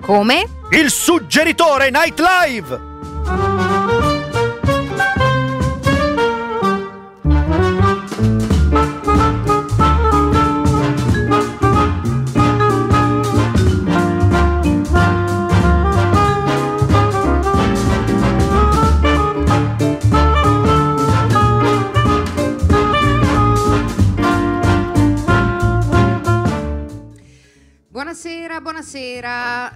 Come? Il Suggeritore Night Live! Buonasera.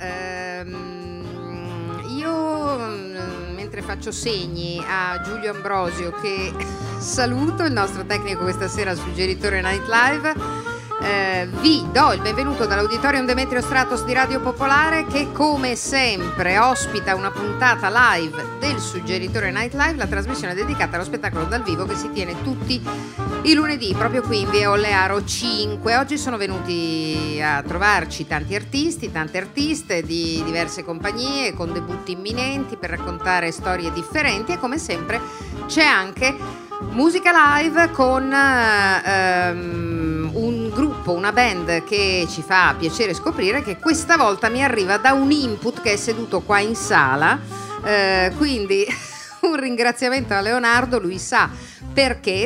Io mentre faccio segni a Giulio Ambrosio, che saluto, il nostro tecnico questa sera al Suggeritore Night Live, vi do il benvenuto dall'Auditorium Demetrio Stratos di Radio Popolare, che come sempre ospita una puntata live del Suggeritore Night Live, la trasmissione dedicata allo spettacolo dal vivo che si tiene tutti i lunedì proprio qui in via Ollearo 5. Oggi sono venuti a trovarci tanti artisti, tante artiste di diverse compagnie con debutti imminenti per raccontare storie differenti, e come sempre c'è anche musica live con un gruppo, una band che ci fa piacere scoprire, che questa volta mi arriva da un input che è seduto qua in sala, quindi un ringraziamento a Leonardo. Lui sa perché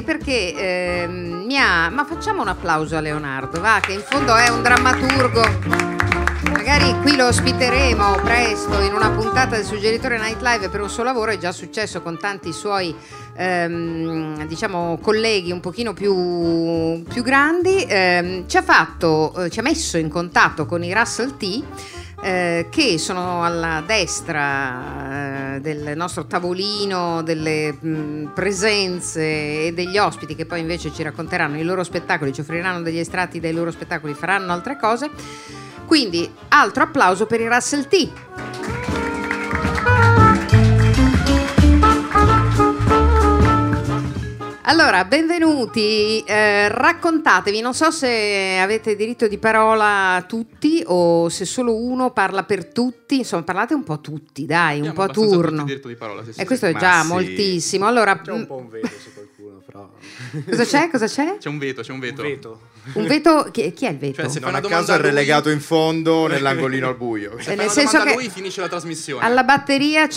ma facciamo un applauso a Leonardo, va, che in fondo è un drammaturgo. Magari qui lo ospiteremo presto in una puntata del Suggeritore Night Live per un suo lavoro. È già successo con tanti suoi diciamo colleghi un pochino più grandi. Ci ha messo in contatto con i Russell T, che sono alla destra del nostro tavolino delle presenze e degli ospiti, che poi invece ci racconteranno i loro spettacoli, ci offriranno degli estratti dai loro spettacoli, faranno altre cose. Quindi altro applauso per i Russell T. Allora, benvenuti, raccontatevi, non so se avete diritto di parola tutti o se solo uno parla per tutti, insomma parlate un po' tutti, dai, un po' a turno. Diritto di parola, sì, e questo è già moltissimo. Allora, c'è un po' un veto su qualcuno, però. Cosa c'è? C'è un veto. Un veto? Chi è il veto? Cioè, se Non fa a una caso è domanda a lui, relegato in fondo nell'angolino al buio. se nel fa una senso domanda a che lui finisce la trasmissione. alla batteria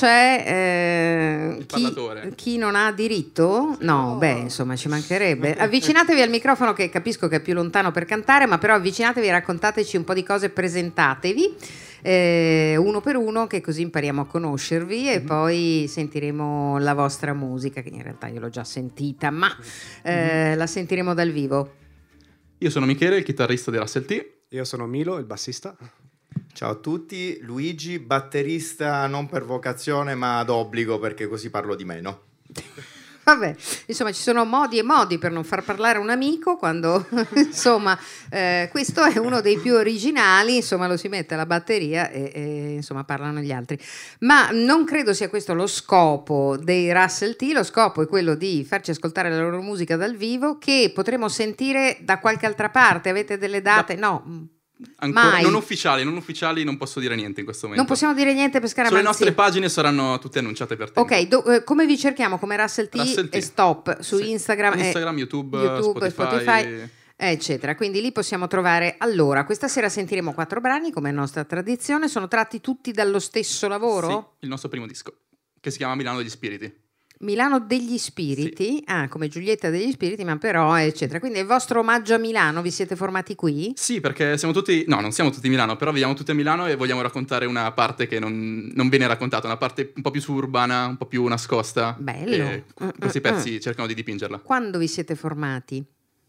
c'è Il parlatore. chi non ha diritto? No, beh, insomma, ci mancherebbe. Avvicinatevi al microfono, che capisco che è più lontano per cantare, ma però avvicinatevi e raccontateci un po' di cose, presentatevi uno per uno, che così impariamo a conoscervi e poi sentiremo la vostra musica, che in realtà io l'ho già sentita, ma la sentiremo dal vivo. Io sono Michele, il chitarrista dei Russell T. Io sono Milo, il bassista. Ciao a tutti, Luigi, batterista non per vocazione ma ad obbligo, perché così parlo di meno. Vabbè, insomma ci sono modi e modi per non far parlare un amico quando insomma questo è uno dei più originali, insomma lo si mette alla batteria e insomma parlano gli altri, ma non credo sia questo lo scopo dei Russell T. Lo scopo è quello di farci ascoltare la loro musica dal vivo, che potremo sentire da qualche altra parte. Avete delle date? No, Ancora mai. non ufficiali, non posso dire niente in questo momento. Non possiamo dire niente per Sulle nostre pagine saranno tutte annunciate per tempo. Ok, come vi cerchiamo? Come Russell T, Russell T. e Stop su Sì. Instagram, YouTube, Spotify, eccetera. Quindi lì possiamo trovare. Allora, questa sera sentiremo 4 brani, come è nostra tradizione. Sono tratti tutti dallo stesso lavoro? Sì, il nostro primo disco, che si chiama Milano degli Spiriti. Milano degli Spiriti, sì. Come Giulietta degli Spiriti, ma però eccetera. Quindi è il vostro omaggio a Milano. Vi siete formati qui? Sì, perché non siamo tutti a Milano, però viviamo tutti a Milano e vogliamo raccontare una parte che non viene raccontata, una parte un po' più suburbana, un po' più nascosta. Bello. E questi pezzi cercano di dipingerla. Quando vi siete formati?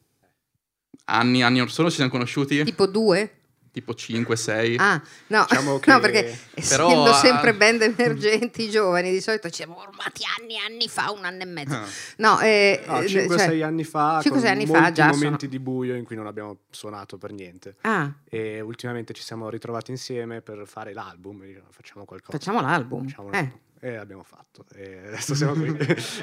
Anni or solo ci siamo conosciuti. Tipo 2? Tipo 5, 6. No, Diciamo che... no, perché Però, essendo sempre band emergenti giovani, di solito ci siamo formati anni fa, 1 anno e mezzo. No, 5-6 anni fa, 5-6 con anni fa molti già momenti di buio in cui non abbiamo suonato per niente. E ultimamente ci siamo ritrovati insieme per fare l'album. Facciamo qualcosa. Facciamo l'album. E l'abbiamo fatto. E adesso siamo qui.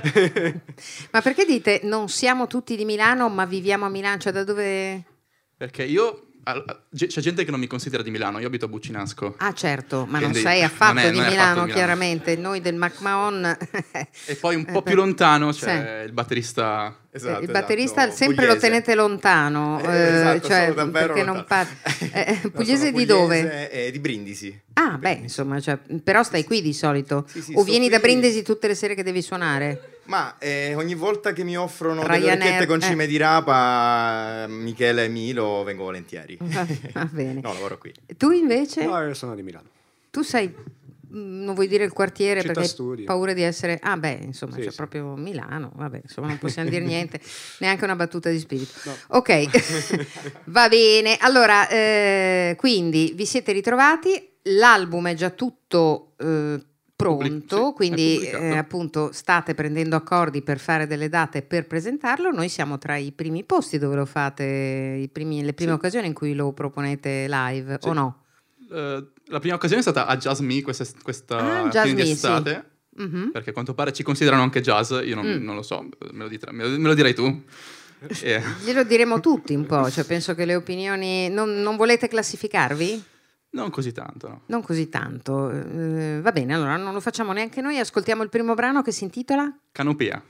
Ma perché dite non siamo tutti di Milano, ma viviamo a Milano? Cioè, da dove? Perché io... C'è gente che non mi considera di Milano, io abito a Buccinasco. Ah certo, ma quindi non sei affatto non è di affatto Milano, di Milano. chiaramente. Noi del McMahon. E poi un po' più lontano c'è il batterista Esatto, il batterista esatto. sempre Pugliese. lo tenete lontano, Esatto, cioè, davvero perché non lontano. Pugliese di dove? Di Brindisi. Ah, beh, insomma, cioè, però stai qui di solito. Sì, o vieni da qui. Brindisi tutte le sere che devi suonare? Ma ogni volta che mi offrono delle Ryanair, orecchiette con cime di rapa, Michele e Milo, vengo volentieri. Va bene. No, lavoro qui. Tu invece? No, io sono di Milano. Tu sei, non vuoi dire il quartiere Città perché studi. hai paura di essere... Ah beh, insomma, Sì, c'è sì. proprio Milano, vabbè, insomma, non possiamo dire niente, neanche una battuta di spirito. No. Ok, va bene. Allora, quindi vi siete ritrovati, l'album è già tutto pronto, Sì, quindi è pubblicato. appunto state prendendo accordi per fare delle date per presentarlo. Noi siamo tra i primi posti dove lo fate, le prime Sì. occasioni in cui lo proponete live, Sì. o no? La prima occasione è stata a Jazz Me questa Jazz fine Me, di sì. estate, Mhm. perché a quanto pare ci considerano anche jazz, io non lo so, me lo direi tu. Glielo diremo tutti un po', cioè penso che le opinioni... Non volete classificarvi? Non così tanto, no. Non così tanto. Va bene, allora non lo facciamo neanche noi. Ascoltiamo il primo brano che si intitola Canopea.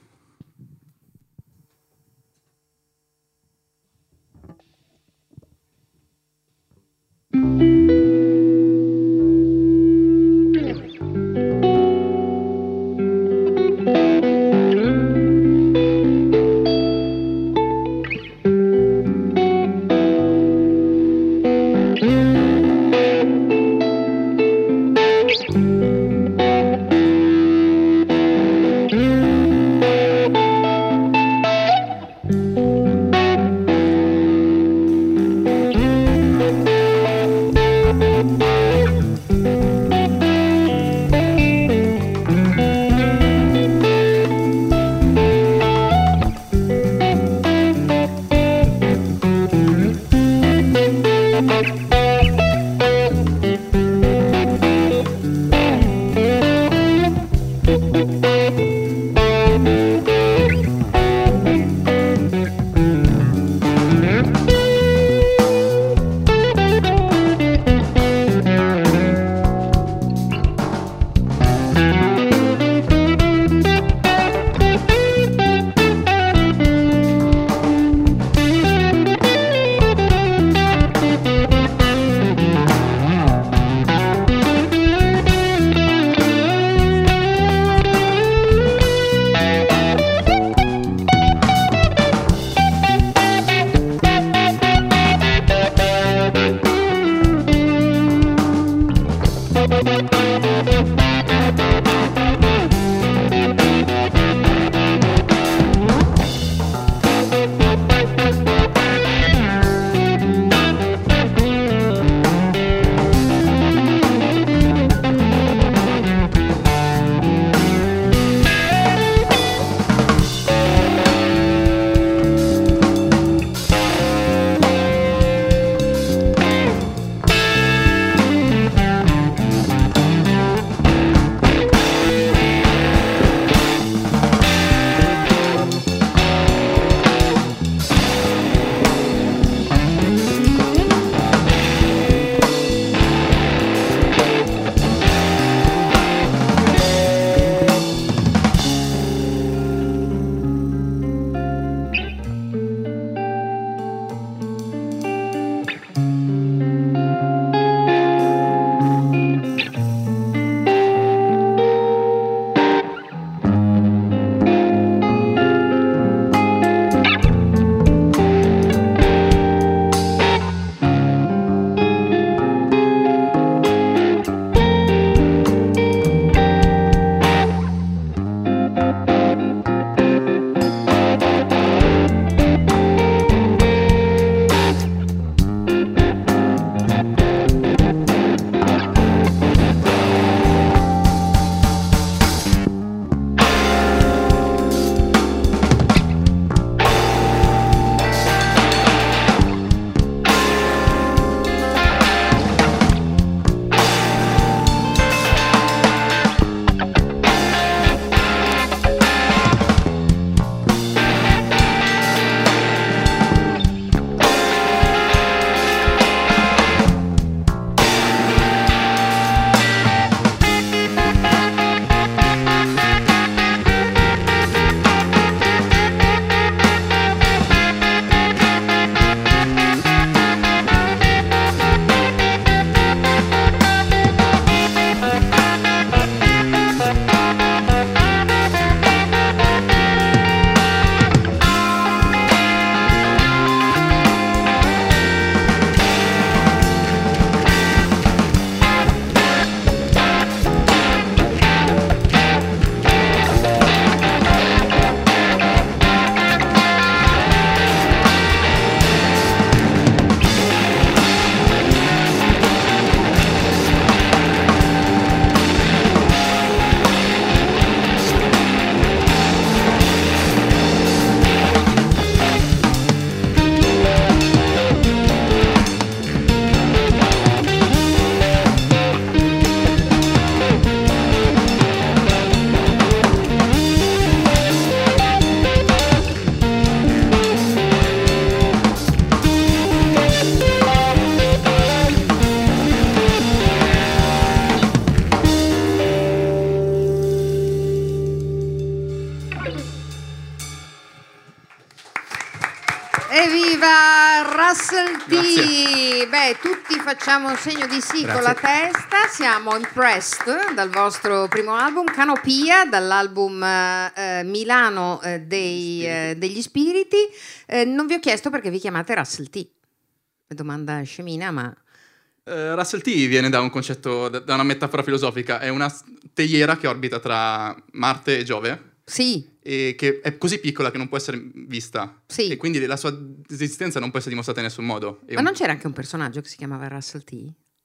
Russell T. Beh, tutti facciamo un segno di sì con la testa. Siamo impressed dal vostro primo album, Canopia, dall'album Milano degli Spiriti. Non vi ho chiesto perché vi chiamate Russell T. Domanda scemina, ma... Russell T viene da un concetto, da una metafora filosofica. È una teiera che orbita tra Marte e Giove. Sì. E che è così piccola che non può essere vista. Sì. E quindi la sua esistenza non può essere dimostrata in nessun modo. Ma non c'era anche un personaggio che si chiamava Russell T?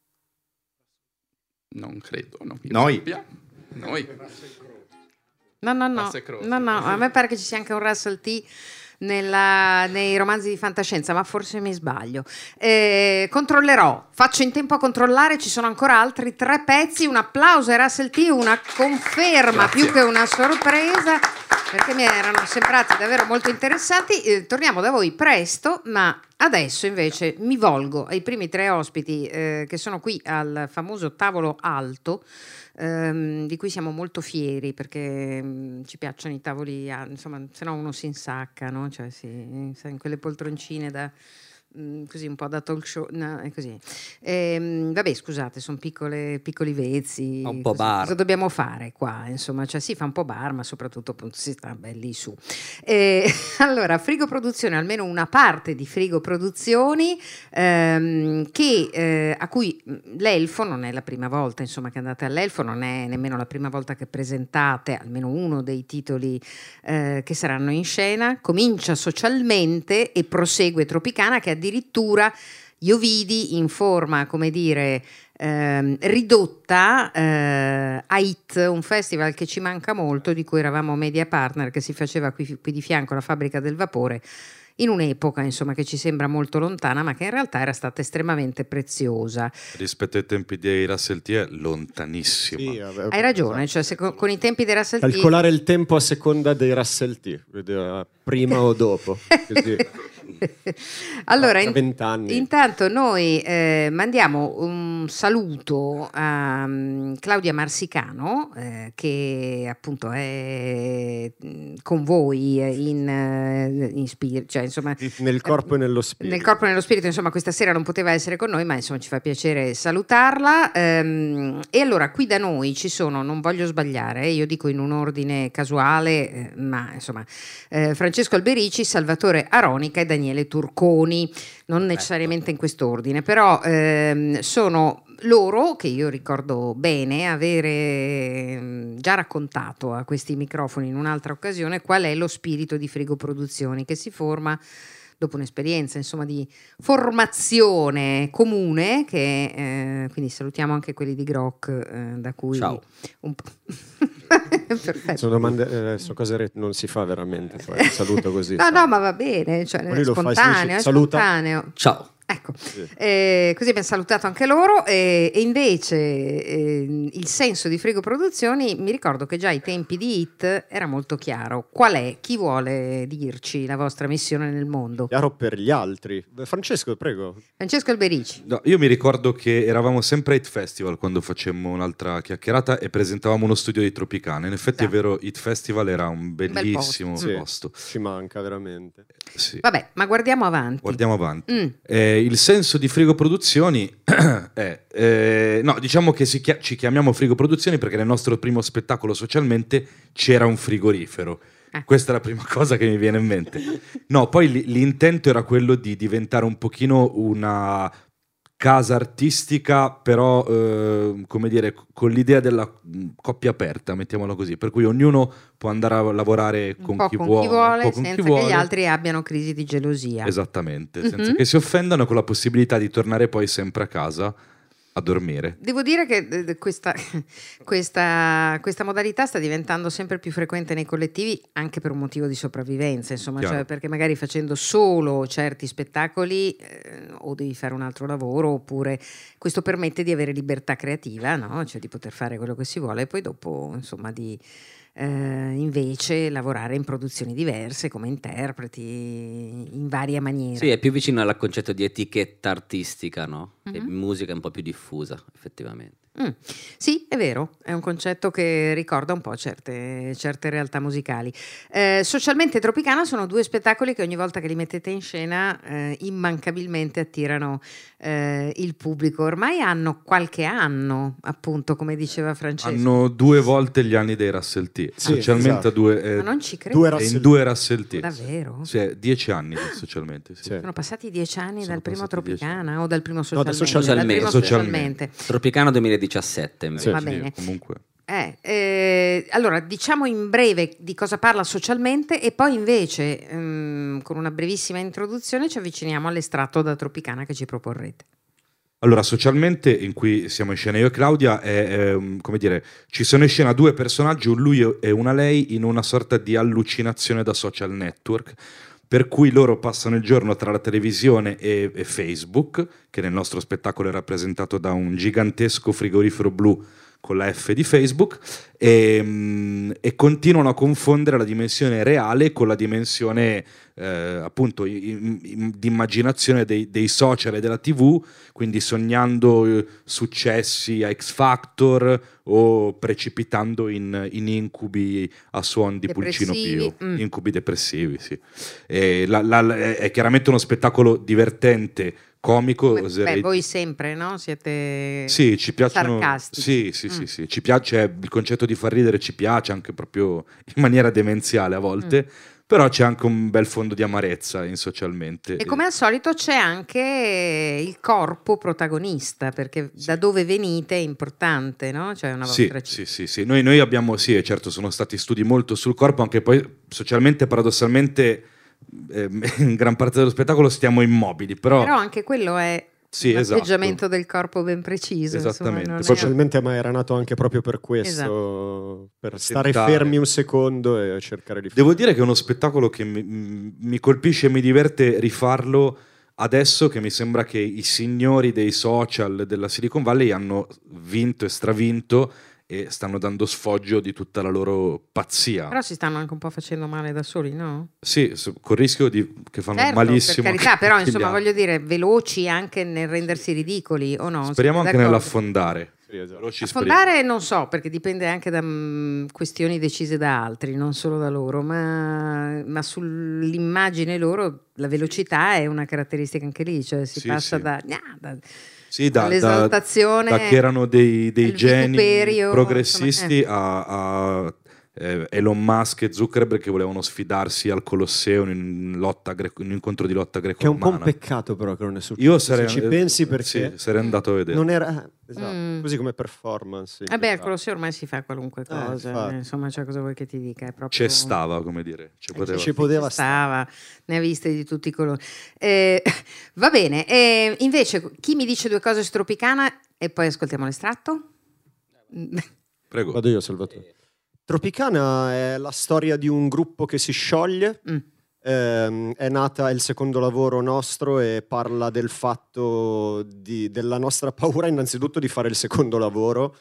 Non credo. No. Noi. No. A me pare che ci sia anche un Russell T nei romanzi di fantascienza, ma forse mi sbaglio. Controllerò, faccio in tempo a controllare, ci sono ancora altri 3 pezzi. Un applauso a Russell T, una conferma. Grazie. Più che una sorpresa, perché mi erano sembrati davvero molto interessanti. Torniamo da voi presto, ma adesso invece mi volgo ai primi 3 ospiti che sono qui al famoso tavolo alto, di cui siamo molto fieri perché ci piacciono i tavoli, insomma, se no uno si insacca, no? Cioè in quelle poltroncine da così un po' da talk show, no, è così. Vabbè, scusate, sono piccoli vezzi. Un po' bar. Cosa dobbiamo fare qua? Insomma, cioè si fa un po' bar, ma soprattutto appunto si sta belli su. Allora, Frigo Produzioni, almeno una parte di Frigo Produzioni, a cui l'Elfo non è la prima volta, insomma, che andate all'Elfo, non è nemmeno la prima volta che presentate almeno uno dei titoli che saranno in scena. Comincia Socialmente e prosegue Tropicana, che addirittura io vidi in forma, come dire, ridotta a Hit, un festival che ci manca molto, di cui eravamo media partner, che si faceva qui di fianco alla Fabbrica del Vapore, in un'epoca, insomma, che ci sembra molto lontana, ma che in realtà era stata estremamente preziosa. Rispetto ai tempi dei Russell T è lontanissima. Sì, hai ragione, cioè se con i tempi dei Russell T... Calcolare il tempo a seconda dei Russell T, prima o dopo. Così. Allora, 20 anni. Intanto noi mandiamo un saluto a Claudia Marsicano, che appunto è con voi in spirito, cioè, insomma, nel corpo e nello spirito. Nel corpo e nello spirito, insomma, questa sera non poteva essere con noi, ma insomma ci fa piacere salutarla. E allora qui da noi ci sono, non voglio sbagliare, io dico in un ordine casuale, ma insomma, Francesco Alberici, Salvatore Aronica e Daniele Turconi, non necessariamente in quest'ordine, però sono loro che io ricordo bene avere già raccontato a questi microfoni in un'altra occasione qual è lo spirito di Frigo Produzioni, che si forma dopo un'esperienza, insomma, di formazione comune, che quindi salutiamo anche quelli di Grok, da cui ciao. Perfetto. Sono domande, cose non si fa veramente, saluto così. No, ma va bene, cioè, è spontaneo, spontaneo. Ciao. Ecco, così abbiamo salutato anche loro, e invece il senso di Frigo Produzioni, mi ricordo che già ai tempi di Hit era molto chiaro. Qual è? Chi vuole dirci la vostra missione nel mondo? Chiaro per gli altri. Francesco, prego. Francesco Alberici. No, io mi ricordo che eravamo sempre a Hit Festival quando facemmo un'altra chiacchierata e presentavamo uno studio di Tropicana. In effetti è vero, Hit Festival era un bellissimo posto. Ci manca veramente. Sì. Vabbè, ma guardiamo avanti. Il senso di Frigo Produzioni è no, diciamo che ci chiamiamo Frigo Produzioni perché nel nostro primo spettacolo Socialmente c'era un frigorifero. Questa è la prima cosa che mi viene in mente. No, poi l'intento era quello di diventare un pochino una casa artistica, però come dire, con l'idea della coppia aperta, mettiamola così, per cui ognuno può andare a lavorare con chi vuole, senza che gli altri abbiano crisi di gelosia. Esattamente, senza che si offendano, con la possibilità di tornare poi sempre a casa a dormire. Devo dire che questa modalità sta diventando sempre più frequente nei collettivi, anche per un motivo di sopravvivenza, insomma, cioè perché magari facendo solo certi spettacoli o devi fare un altro lavoro, oppure questo permette di avere libertà creativa, no? Cioè di poter fare quello che si vuole e poi dopo, insomma, di invece lavorare in produzioni diverse come interpreti in varie maniere. Sì, è più vicino al concetto di etichetta artistica, no? E musica è un po' più diffusa, effettivamente. Sì, è vero, è un concetto che ricorda un po' certe realtà musicali. Socialmente Tropicana sono 2 spettacoli che ogni volta che li mettete in scena immancabilmente attirano il pubblico. Ormai hanno qualche anno, appunto, come diceva Francesco. Hanno 2 volte gli anni dei Russell T. Sì, Socialmente esatto. Ma non ci credo. in 2 Russell T. Davvero? Sì, 10 anni socialmente. Sì. Sì. Sono passati 10 anni Sono dal primo passati 10 Tropicana o dal primo No, da Socialmente? Dal primo Socialmente. Tropicana 2017 invece. Va Sì, bene. comunque. Allora, diciamo in breve di cosa parla Socialmente e poi invece con una brevissima introduzione ci avviciniamo all'estratto da Tropicana che ci proporrete. Allora, Socialmente, in cui siamo in scena io e Claudia, è come dire, ci sono in scena 2 personaggi, un lui e una lei, in una sorta di allucinazione da social network, per cui loro passano il giorno tra la televisione e Facebook, che nel nostro spettacolo è rappresentato da un gigantesco frigorifero blu con la F di Facebook, e continuano a confondere la dimensione reale con la dimensione appunto di immaginazione dei social e della TV, quindi sognando successi a X Factor o precipitando in incubi a suon di Pulcino Pio, incubi depressivi, sì. È chiaramente uno spettacolo divertente, comico. Voi sempre, no? Siete ci piacciono, sarcastici. Sì, ci piace il concetto di far ridere, ci piace anche proprio in maniera demenziale a volte, però c'è anche un bel fondo di amarezza in Socialmente. E come al solito c'è anche il corpo protagonista, perché da dove venite è importante, no? C'è una vostra Sì. Noi abbiamo, certo, sono stati studi molto sul corpo, anche poi Socialmente paradossalmente in gran parte dello spettacolo stiamo immobili, però anche quello è un atteggiamento del corpo ben preciso. Esattamente. Insomma, Socialmente ma era nato anche proprio per questo, esatto. Per stare fermi un secondo e cercare di Devo dire che è uno spettacolo che mi colpisce e mi diverte rifarlo adesso, che mi sembra che i signori dei social della Silicon Valley hanno vinto e stravinto e stanno dando sfoggio di tutta la loro pazzia. Però si stanno anche un po' facendo male da soli, no? Sì, col rischio che fanno malissimo. Per carità, però insomma voglio dire, veloci anche nel rendersi ridicoli, o no? Speriamo anche nell'affondare. Affondare non so, perché dipende anche da questioni decise da altri, non solo da loro, ma sull'immagine loro la velocità è una caratteristica anche lì, cioè si passa dall'esaltazione, da che erano dei geni progressisti a Elon Musk e Zuckerberg che volevano sfidarsi al Colosseo in un incontro di lotta greco-romana. Che è un po' un peccato però che non è successo. Io sarei, se ci pensi, perché sarei andato a vedere. Non era così come performance. Al Colosseo ormai si fa qualunque cosa, insomma, cioè, cosa vuoi che ti dica? È proprio... C'è stava, come dire. Ci poteva stava, ne ha viste di tutti i colori. Va bene, invece chi mi dice 2 cose su Tropicana e poi ascoltiamo l'estratto? Prego. Vado io, Salvatore. Tropicana è la storia di un gruppo che si scioglie, è il secondo lavoro nostro e parla del fatto della nostra paura innanzitutto di fare il secondo lavoro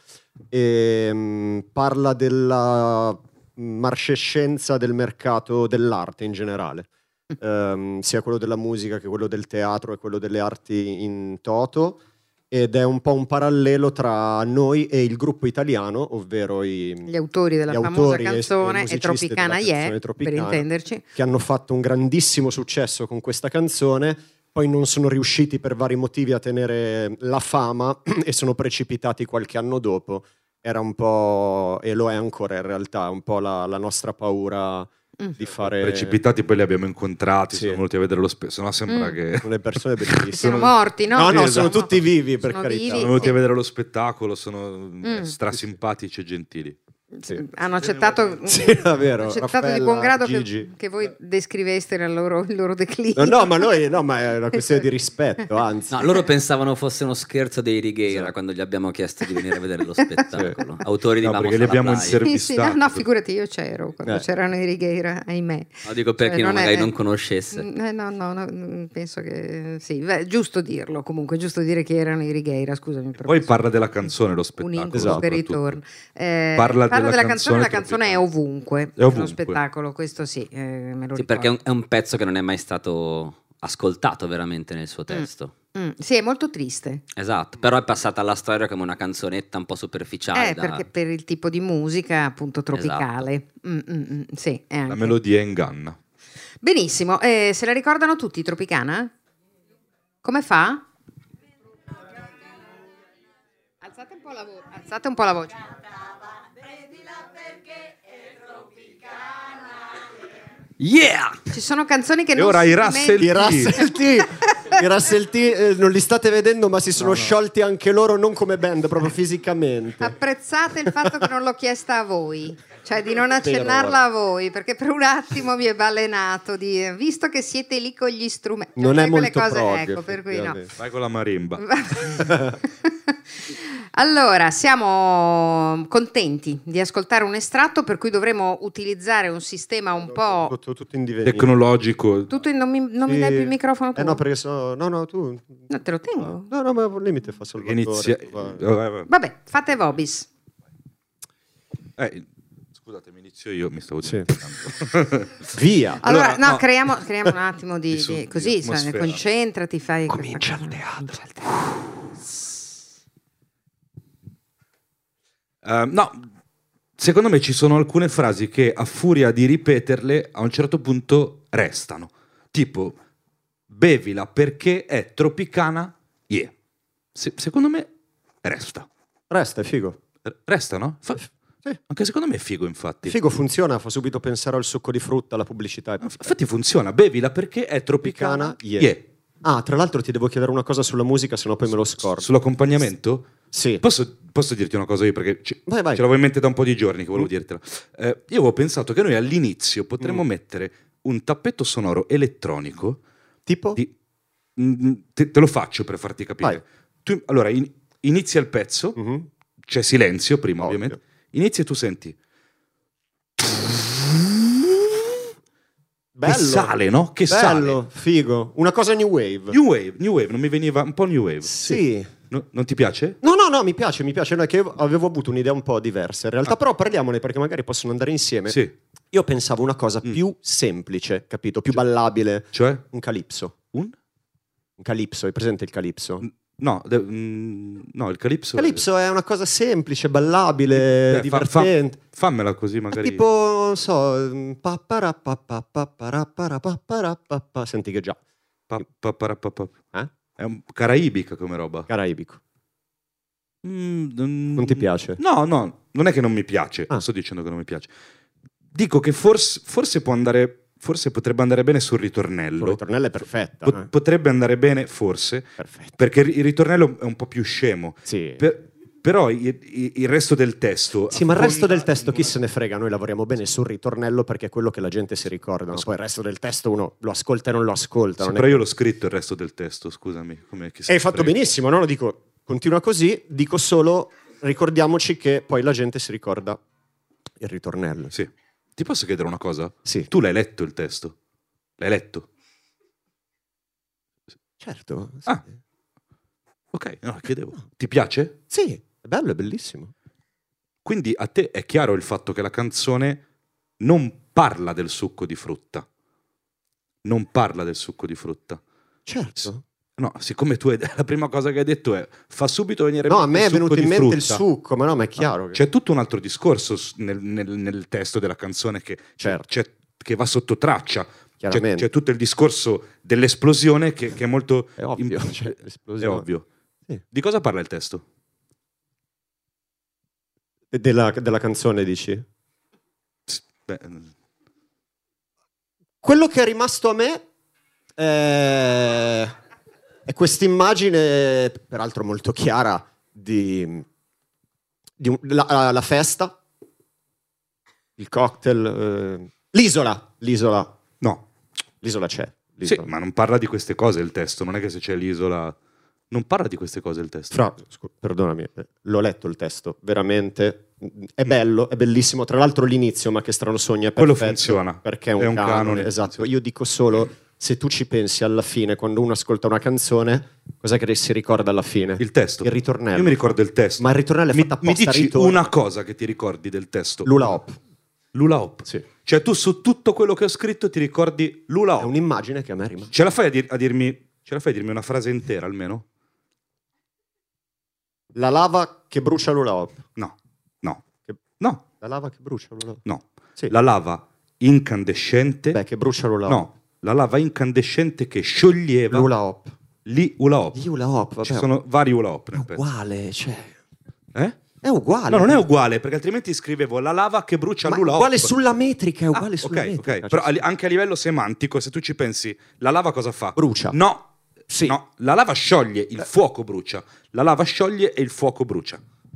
e parla della marcescenza del mercato dell'arte in generale, sia quello della musica che quello del teatro e quello delle arti in toto. Ed è un po' un parallelo tra noi e il gruppo italiano, ovvero gli autori della famosa canzone e Tropicana per intenderci, che hanno fatto un grandissimo successo con questa canzone, poi non sono riusciti per vari motivi a tenere la fama e sono precipitati qualche anno dopo. Era un po', e lo è ancora in realtà, un po' la nostra paura di fare... Precipitati, poi li abbiamo incontrati, sono venuti a vedere lo spettacolo, se no sembra che... Sono le persone bellissime. Sono morti, no? No, sono tutti vivi, per carità. Sono venuti a vedere lo spettacolo, sono strasimpatici e gentili. Hanno accettato, davvero, di buon grado che voi descriveste il loro declino. No, ma è una questione di rispetto, anzi. No, loro pensavano fosse uno scherzo dei Righeira quando gli abbiamo chiesto di venire a vedere lo spettacolo. Autori di Vamos perché li abbiamo intervistati. No, figurati, io c'ero quando c'erano i Righeira, ahimè. No, dico per chi magari non conoscesse. No, penso che sì, giusto dirlo, comunque, giusto dire che erano i Righeira, scusami. Poi parla della canzone lo spettacolo. Un incubo che ritorna. Parla della canzone, la canzone è ovunque, nello spettacolo, questo sì, me lo ricordo. Perché è un pezzo che non è mai stato ascoltato veramente nel suo testo. Sì, è molto triste. Esatto, però è passata alla storia come una canzonetta un po' superficiale. Perché per il tipo di musica appunto tropicale. Esatto. Sì, è anche. La melodia inganna. Benissimo, se la ricordano tutti Tropicana? Come fa? Alzate un po' la voce. Yeah! Ci sono canzoni che E non ora si i Russell I Russell T non li state vedendo, ma si sono sciolti anche loro, non come band, proprio fisicamente. Apprezzate il fatto che non l'ho chiesta a voi, cioè di non accennarla a voi, perché per un attimo mi è balenato visto che siete lì con gli strumenti, Non è quelle molto cose, prog, ecco, per cui no. Vai con la marimba. Allora, siamo contenti di ascoltare un estratto per cui dovremo utilizzare un sistema un po' tutto in divenire. Tecnologico. non mi dai più il microfono tu? No, perché sennò... No, tu... No, te lo tengo. No, ma al limite fa Salvatore. Vabbè, fate Vobis. Scusatemi, inizio io, mi stavo Sì. dicendo. Via. Allora, no. creiamo un attimo di così, atmosfera. concentrati, fai Comincia questa il cosa. teatro. No, secondo me ci sono alcune frasi che a furia di ripeterle a un certo punto restano. Tipo, bevila perché è tropicana, yeah. Secondo me resta. Resta, è figo. Resta, no? Sì. Anche secondo me è figo, infatti. Figo, funziona, fa subito pensare al succo di frutta, alla pubblicità. Infatti funziona, bevila perché è tropicana, yeah. Ah, tra l'altro ti devo chiedere una cosa sulla musica, sennò poi me lo scordo. Sull'accompagnamento? Sì. Posso dirti una cosa io, perché Vai. ce l'avevo in mente da un po' di giorni che volevo dirtela. Io avevo pensato che noi all'inizio potremmo mettere un tappeto sonoro elettronico. Tipo? Te lo faccio per farti capire. Allora, inizia il pezzo, c'è silenzio prima, Ovvio. ovviamente. Inizia e tu senti. Bello. Che sale, no? Che Bello, sale. figo. Una cosa new wave. New wave, non mi veniva un po' new wave. Sì. No, non ti piace? No, mi piace. No, è che io avevo avuto un'idea un po' diversa in realtà, però parliamone perché magari possono andare insieme. Sì. Io pensavo una cosa più semplice, capito? Più ballabile. Cioè? Un calipso. Un Calipso, hai presente il calipso? No, il calipso. Calipso è una cosa semplice, ballabile, divertente. Fammela così magari. Tipo, non so, senti che già. È un caraibica come roba. Caraibico. Non ti piace? No, non è che non mi piace. Non sto dicendo che non mi piace. Dico che forse può andare. Forse potrebbe andare bene sul ritornello. Il ritornello è perfetta. Potrebbe andare bene, forse. Perfetto. Perché il ritornello è un po' più scemo. Sì. Però il resto del testo. Sì, ma il resto del testo chi se ne frega? Noi lavoriamo bene sul ritornello perché è quello che la gente si ricorda. No? Poi il resto del testo uno lo ascolta e non lo ascolta. Però io l'ho scritto il resto del testo, scusami. Hai fatto benissimo, no? Lo dico, continua così. Dico solo, ricordiamoci che poi la gente si ricorda il ritornello. Sì. Ti posso chiedere una cosa? Sì. Tu l'hai letto il testo? L'hai letto? Certo. Sì. Ah. Ok, no, chiedevo. Ti piace? Sì, è bello, è bellissimo. Quindi a te è chiaro il fatto che la canzone non parla del succo di frutta. Non parla del succo di frutta. Certo. No, siccome tu la prima cosa che hai detto è fa subito venire No, a me è venuto in mente il frutta. succo, ma no, ma è chiaro. C'è tutto un altro discorso nel testo della canzone che, Certo. che va sotto traccia. Chiaramente. C'è tutto il discorso dell'esplosione che è molto... È ovvio. Cioè, è l'esplosione. ovvio. Sì. Di cosa parla il testo? Della canzone, dici? Beh, Quello che è rimasto a me è questa immagine, peraltro molto chiara, la festa, il cocktail, l'isola. no. L'isola c'è. Sì, ma non parla di queste cose il testo, non è che se c'è l'isola... Non parla di queste cose il testo. Perdonami, l'ho letto il testo, veramente è bello, è bellissimo. Tra l'altro l'inizio, ma che strano sogno, è perfetto. Quello funziona. Perché è un canone. Esatto, funziona. Io dico solo, se tu ci pensi alla fine, quando uno ascolta una canzone, cos'è che si ricorda alla fine? Il testo. Il ritornello. Io mi ricordo il testo. Ma il ritornello è fatto apposta. Mi dici una cosa che ti ricordi del testo? Lula Hop. Lula Hop. Sì. Cioè tu su tutto quello che ho scritto ti ricordi Lula Hop. È un'immagine che a me rimane. Ce la fai a dirmi Ce la fai a dirmi una frase intera almeno? La lava che brucia l'hula hoop. No. La lava che brucia l'hula hoop. No. Sì. La lava incandescente. Beh, che brucia l'hula hoop. No. La lava incandescente che scioglieva. L'hula hoop. Gli hula hoop. Gli hula hoop, vabbè. Ci sono vari hula hoop È nel pezzo. uguale, cioè. È uguale. No, non è uguale, perché altrimenti scrivevo la lava che brucia Ma l'hula hoop. uguale sulla metrica, è uguale sulla metrica. Ok. Però anche a livello semantico, se tu ci pensi, la lava cosa fa? Brucia. No. Sì. No, la lava scioglie, il fuoco brucia. La lava scioglie e il fuoco brucia.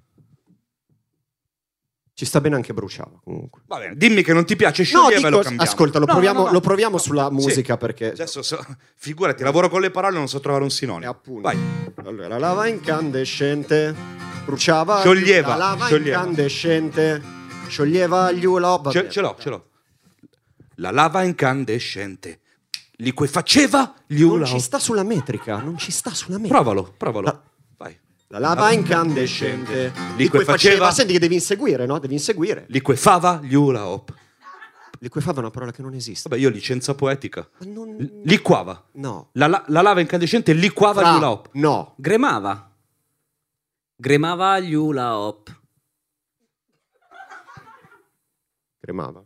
Ci sta bene anche bruciava, comunque. Va bene, dimmi che non ti piace scioglieva e lo cambiamo. Ascolta, lo No, proviamo, no. lo proviamo sulla musica Sì. perché... Adesso, figurati, lavoro con le parole e non so trovare un sinonimo. Appunto. Vai. Allora, la lava incandescente bruciava... Scioglieva, La lava scioglieva. incandescente scioglieva gli hula hoop. Ce l'ho. La lava incandescente liquefaceva gli hula Non ci hoop. sta sulla metrica, non ci sta sulla metrica. Provalo. Vai. La lava incandescente liquefaceva. Senti che devi inseguire, no? Devi inseguire. Liquefava gli hula hoop. Liquefava è una parola che non esiste. Vabbè, io licenza poetica. Ma non... Liquava. No. La lava incandescente liquava gli hula hoop. No. Gremava gli hula hoop. Cremava.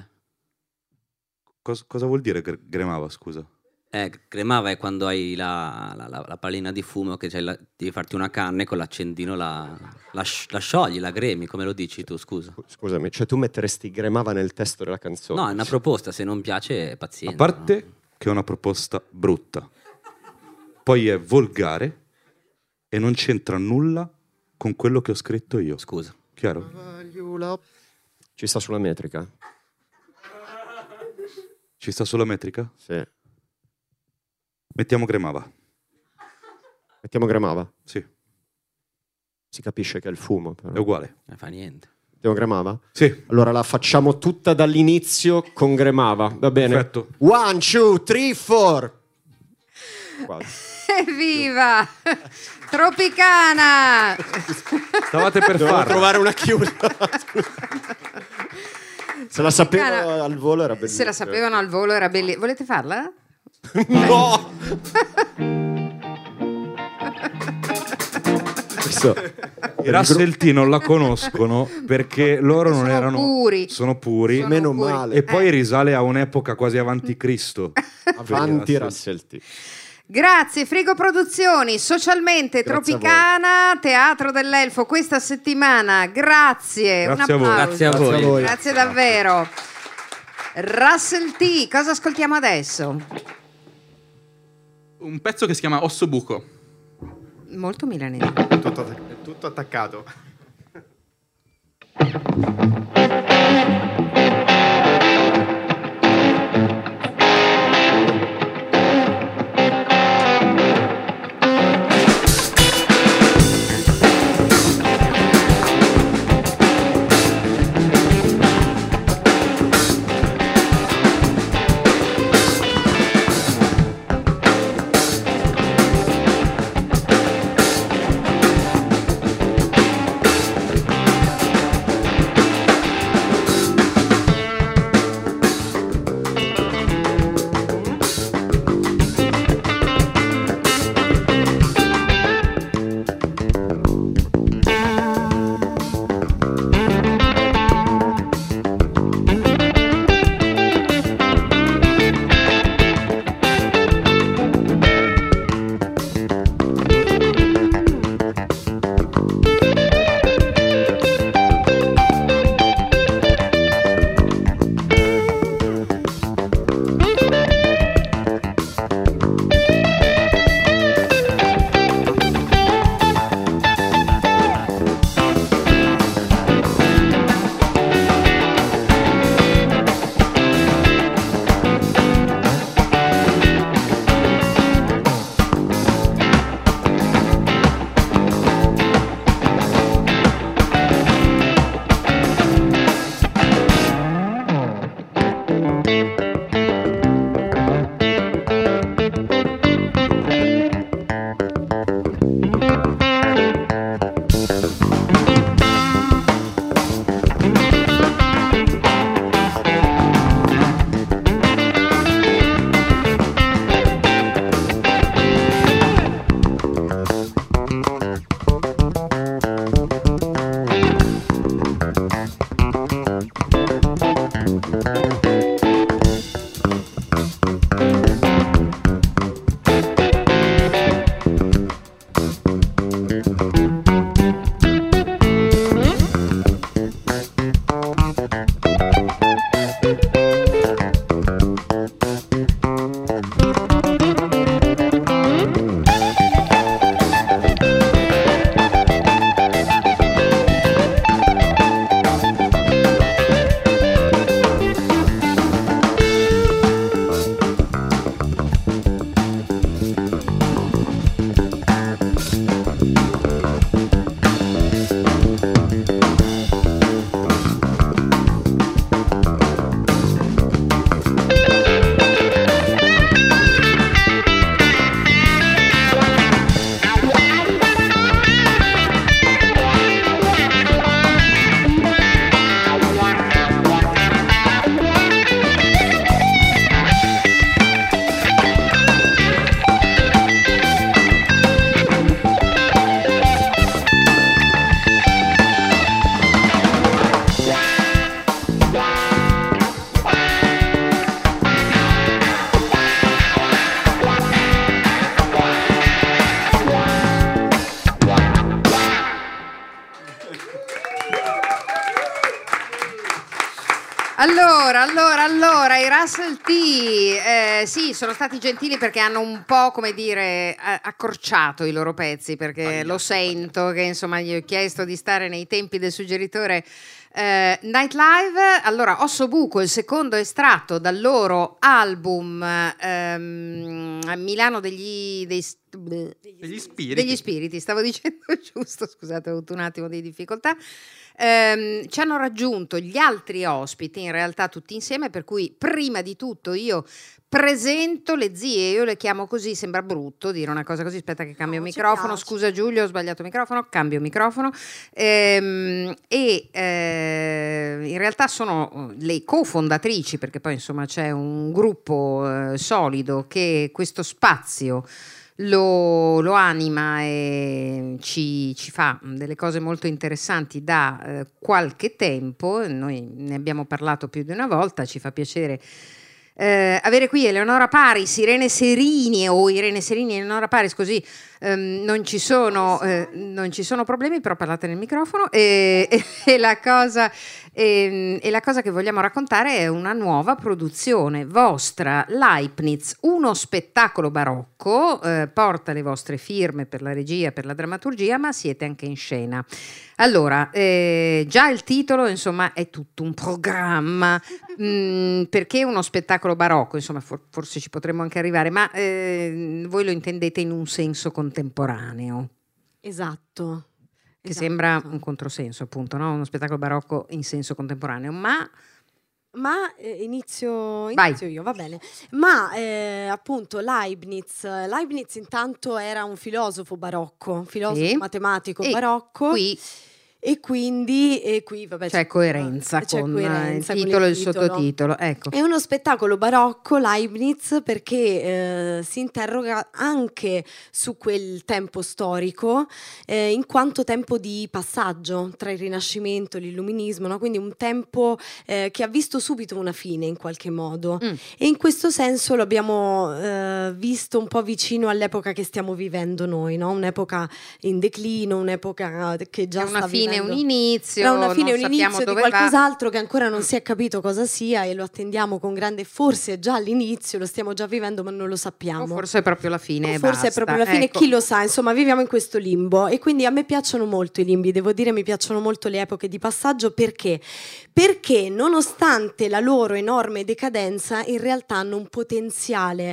Cosa vuol dire gremava, scusa? Cremava è quando hai la pallina di fumo che devi farti una canna e con l'accendino la sciogli, la gremi, come lo dici tu, scusa. Scusami, cioè tu metteresti gremava nel testo della canzone? No, è una proposta, se non piace pazienza. A parte che è una proposta brutta, poi è volgare e non c'entra nulla con quello che ho scritto io. Scusa. Chiaro? Ci sta sulla metrica? Ci sta sulla metrica? Sì. Mettiamo gremava. Mettiamo gremava? Sì. Si capisce che è il fumo, però. È uguale. Non fa niente. Mettiamo gremava? Sì. Allora la facciamo tutta dall'inizio con gremava, va bene? Perfetto. 1, 2, 3, 4. Quasi. Evviva! Tropicana! Stavate per Devo farlo. trovare una chiusa. Se la sapevo al volo era bellissimo. Se la sapevano al volo era bellissimo. Volete farla? No! I Russell T non la conoscono perché loro non Sono erano puri. Sono puri. Meno puri. male. E poi risale a un'epoca quasi avanti Cristo. Avanti Russell T. Grazie Frigo Produzioni, socialmente Grazie Tropicana, Teatro dell'Elfo questa settimana. Grazie, Grazie un a voi. applauso. Grazie a voi. voi. Grazie davvero. Russell T, cosa ascoltiamo adesso? Un pezzo che si chiama Osso Buco. Molto milanese. Tutto attaccato. Allora, i Russell T, sì, sono stati gentili perché hanno un po', come dire, accorciato i loro pezzi, perché lo sento che, insomma, gli ho chiesto di stare nei tempi del suggeritore Night Live. Allora, Osso Buco, il secondo estratto dal loro album Milano degli spiriti, stavo dicendo giusto, scusate, ho avuto un attimo di difficoltà. Ci hanno raggiunto gli altri ospiti, in realtà tutti insieme, per cui prima di tutto io presento le zie, io le chiamo così, sembra brutto dire una cosa così, aspetta che cambio microfono, scusa Giulio, ho sbagliato microfono, cambio microfono, in realtà sono le cofondatrici, perché poi insomma c'è un gruppo solido che questo spazio lo anima e ci fa delle cose molto interessanti da qualche tempo. Noi ne abbiamo parlato più di una volta, ci fa piacere avere qui Eleonora Paris, Irene Serini e Eleonora Paris, così non ci sono problemi, però parlate nel microfono e la cosa che vogliamo raccontare è una nuova produzione vostra, Leibniz, uno spettacolo barocco, porta le vostre firme per la regia, per la drammaturgia, ma siete anche in scena. Allora, già il titolo, insomma, è tutto un programma, perché uno spettacolo barocco, insomma, forse ci potremmo anche arrivare, ma voi lo intendete in un senso contemporaneo. Esatto. Che sembra un controsenso, appunto, no? Uno spettacolo barocco in senso contemporaneo, ma inizio io, va bene. Ma appunto Leibniz intanto era un filosofo barocco, matematico barocco. E qui vabbè, c'è coerenza con il titolo e il sottotitolo. Ecco. È uno spettacolo barocco, Leibniz, perché si interroga anche su quel tempo storico, in quanto tempo di passaggio tra il Rinascimento e l'Illuminismo, no? Quindi un tempo che ha visto subito una fine in qualche modo. E in questo senso lo abbiamo visto un po' vicino all'epoca che stiamo vivendo noi, no? Un'epoca in declino, un'epoca che già sta vivendo. Un inizio, tra una fine e un inizio di qualcos'altro va. Che ancora non si è capito cosa sia e lo attendiamo con grande, forse già all'inizio, lo stiamo già vivendo ma non lo sappiamo. O forse è proprio la fine. Forse è proprio la fine, ecco. Chi lo sa, insomma viviamo in questo limbo e quindi a me piacciono molto i limbi, devo dire mi piacciono molto le epoche di passaggio perché nonostante la loro enorme decadenza in realtà hanno un potenziale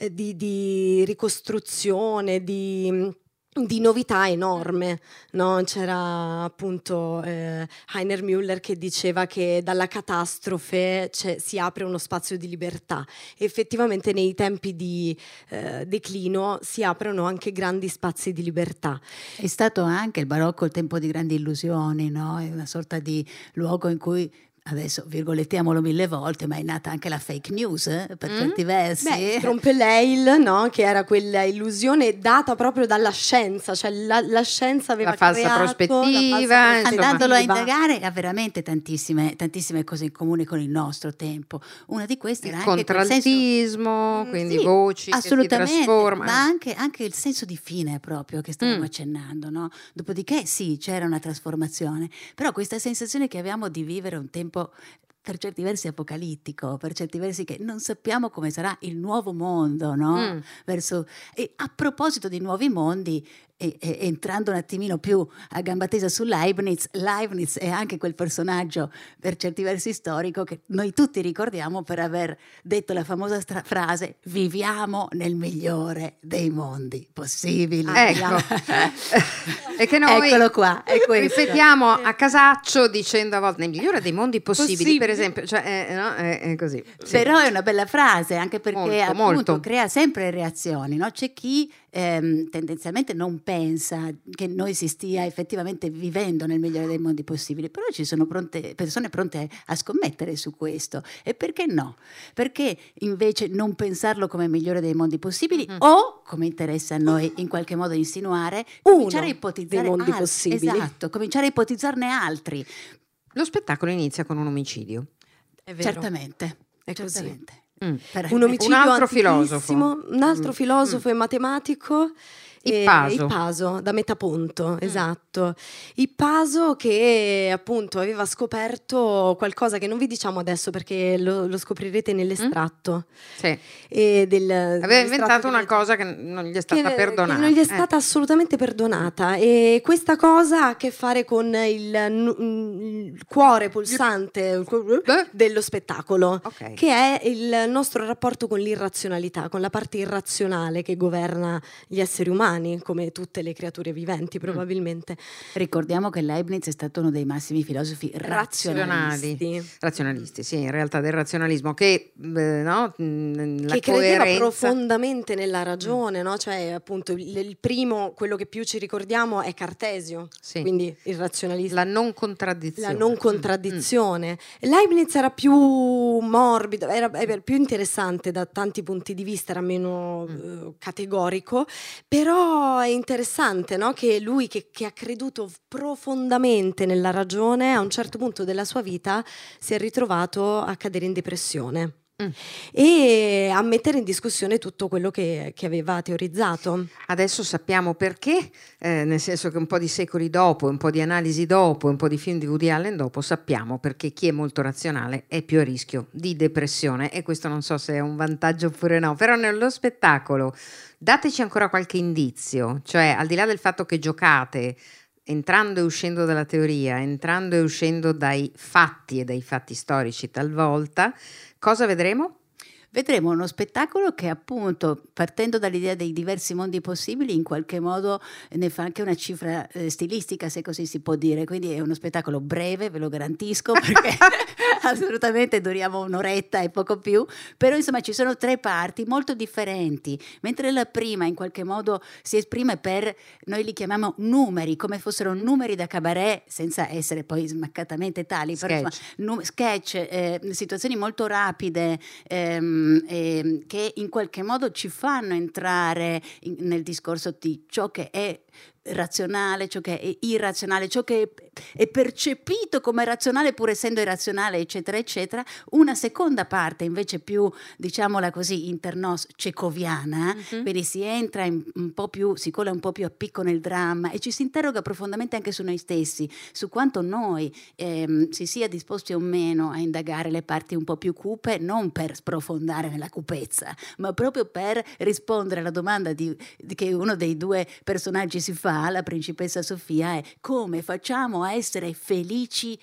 di ricostruzione, di novità enorme, no? C'era appunto Heiner Müller che diceva che dalla catastrofe si apre uno spazio di libertà. Effettivamente nei tempi di declino si aprono anche grandi spazi di libertà. È stato anche il barocco il tempo di grandi illusioni, no? È una sorta di luogo in cui, adesso virgolettiamolo 1000 volte, ma è nata anche la fake news per certi versi. Trompe-l'œil, no? Che era quella illusione data proprio dalla scienza, cioè la scienza aveva la falsa prospettiva. Andandolo a indagare ha veramente tantissime cose in comune con il nostro tempo. Una di queste era anche il contraltismo, quindi sì, voci assolutamente, che si trasformano. ma anche il senso di fine proprio che stavamo accennando, no? Dopodiché sì, c'era una trasformazione, però questa sensazione che abbiamo di vivere un tempo per certi versi apocalittico, per certi versi che non sappiamo come sarà il nuovo mondo, no? E a proposito di nuovi mondi, entrando un attimino più a gamba tesa su Leibniz è anche quel personaggio per certi versi storico che noi tutti ricordiamo per aver detto la famosa frase viviamo nel migliore dei mondi possibili. Ecco. E che noi eccolo qua, ripetiamo a casaccio dicendo a volte nel migliore dei mondi possibili. Per esempio, cioè, no? È così. Sì. Però è una bella frase anche perché appunto molto. Crea sempre reazioni, no? C'è chi tendenzialmente non pensa che noi si stia effettivamente vivendo nel migliore dei mondi possibili, però ci sono persone pronte a scommettere su questo. E perché no? Perché invece non pensarlo come migliore dei mondi possibili o, come interessa a noi in qualche modo insinuare, cominciare a ipotizzare dei mondi possibili. Esatto, cominciare a ipotizzarne altri. Lo spettacolo inizia con un omicidio. È vero. Certamente. È così. Certamente. Un omicidio un altro filosofo e matematico Ippaso, da Metaponto, esatto. Ippaso che appunto aveva scoperto qualcosa che non vi diciamo adesso perché lo scoprirete nell'estratto. Sì. Aveva inventato una cosa che non gli è stata perdonata. Che non gli è stata assolutamente perdonata, e questa cosa ha a che fare con il cuore pulsante dello spettacolo, che è il nostro rapporto con l'irrazionalità, con la parte irrazionale che governa gli esseri umani, come tutte le creature viventi probabilmente. Ricordiamo che Leibniz è stato uno dei massimi filosofi razionalisti, sì, in realtà del razionalismo che la credeva profondamente nella ragione, no? Cioè appunto il primo, quello che più ci ricordiamo è Cartesio, quindi il razionalismo, la non contraddizione. Leibniz era più morbido, era più interessante da tanti punti di vista, era meno categorico, però è interessante, no? Che lui che ha creduto profondamente nella ragione, a un certo punto della sua vita si è ritrovato a cadere in depressione e a mettere in discussione tutto quello che aveva teorizzato. Adesso sappiamo perché, nel senso che un po' di secoli dopo, un po' di analisi dopo, un po' di film di Woody Allen dopo, sappiamo perché chi è molto razionale è più a rischio di depressione, e questo non so se è un vantaggio oppure no, però nello spettacolo dateci ancora qualche indizio, cioè al di là del fatto che giocate entrando e uscendo dalla teoria, entrando e uscendo dai fatti e dai fatti storici talvolta, cosa vedremo? Vedremo uno spettacolo che appunto, partendo dall'idea dei diversi mondi possibili, in qualche modo ne fa anche una cifra stilistica, se così si può dire. Quindi è uno spettacolo breve, ve lo garantisco, perché assolutamente duriamo un'oretta e poco più, però insomma ci sono 3 parti molto differenti, mentre la prima in qualche modo si esprime per, noi li chiamiamo numeri, come fossero numeri da cabaret, senza essere poi smaccatamente tali, però sketch, situazioni molto rapide, che in qualche modo ci fanno entrare nel discorso di ciò che è razionale, ciò che è irrazionale, ciò che è percepito come razionale pur essendo irrazionale, eccetera eccetera. Una seconda parte invece più, diciamola così, internos cecoviana, quindi si entra un po' più, si cola un po' più a picco nel dramma e ci si interroga profondamente anche su noi stessi, su quanto noi si sia disposti o meno a indagare le parti un po' più cupe, non per sprofondare nella cupezza, ma proprio per rispondere alla domanda che uno dei 2 personaggi si fa, la principessa Sofia, è: come facciamo a essere felici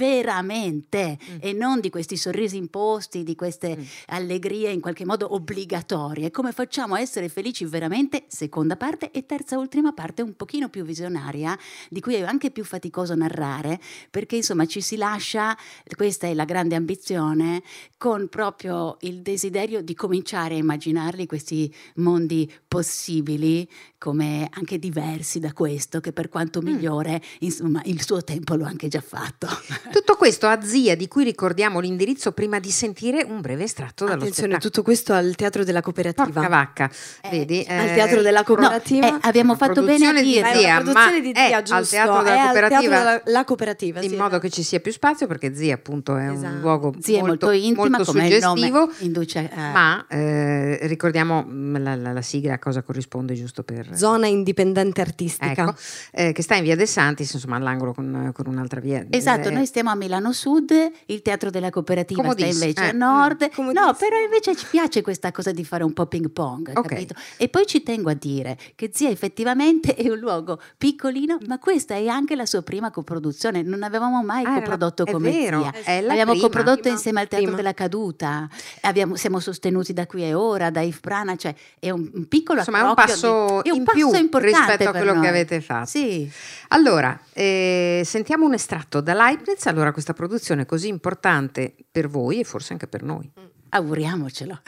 veramente e non di questi sorrisi imposti, di queste allegrie in qualche modo obbligatorie? Come facciamo a essere felici veramente? Seconda parte. E terza, ultima parte, un pochino più visionaria, di cui è anche più faticoso narrare, perché insomma ci si lascia, questa è la grande ambizione, con proprio il desiderio di cominciare a immaginarli questi mondi possibili, come anche diversi da questo, che per quanto migliore, insomma, il suo tempo lo ha anche già fatto. Tutto questo a Zia, di cui ricordiamo l'indirizzo prima di sentire un breve estratto dallo Attenzione, spettacolo. tutto questo al Teatro della Cooperativa. Porca vacca, vedi? Al Teatro della Cooperativa. Abbiamo fatto bene a dire. La produzione di Zia, giusto? Al Teatro della Cooperativa, la Cooperativa, in modo che ci sia più spazio, perché Zia appunto è un luogo Zia molto intima, molto come suggestivo, il nome induce a... ma ricordiamo la sigla a cosa corrisponde, giusto per... Zona indipendente artistica. Ecco, che sta in via De Santis, insomma all'angolo con un'altra via. Esatto, noi stiamo a Milano Sud, il Teatro della Cooperativa sta invece a Nord. No, però invece ci piace questa cosa di fare un po' ping pong, capito? E poi ci tengo a dire che Zia effettivamente è un luogo piccolino, ma questa è anche la sua prima coproduzione. Non avevamo mai coprodotto come Zia. Abbiamo coprodotto insieme al Teatro della Caduta, siamo sostenuti da Qui e Ora, da Yves Prana, cioè è un piccolo insomma, è un passo in più rispetto a quello che avete fatto. Sì. Allora, sentiamo un estratto da Leibniz. Allora, questa produzione così importante per voi e forse anche per noi. Auguriamocelo.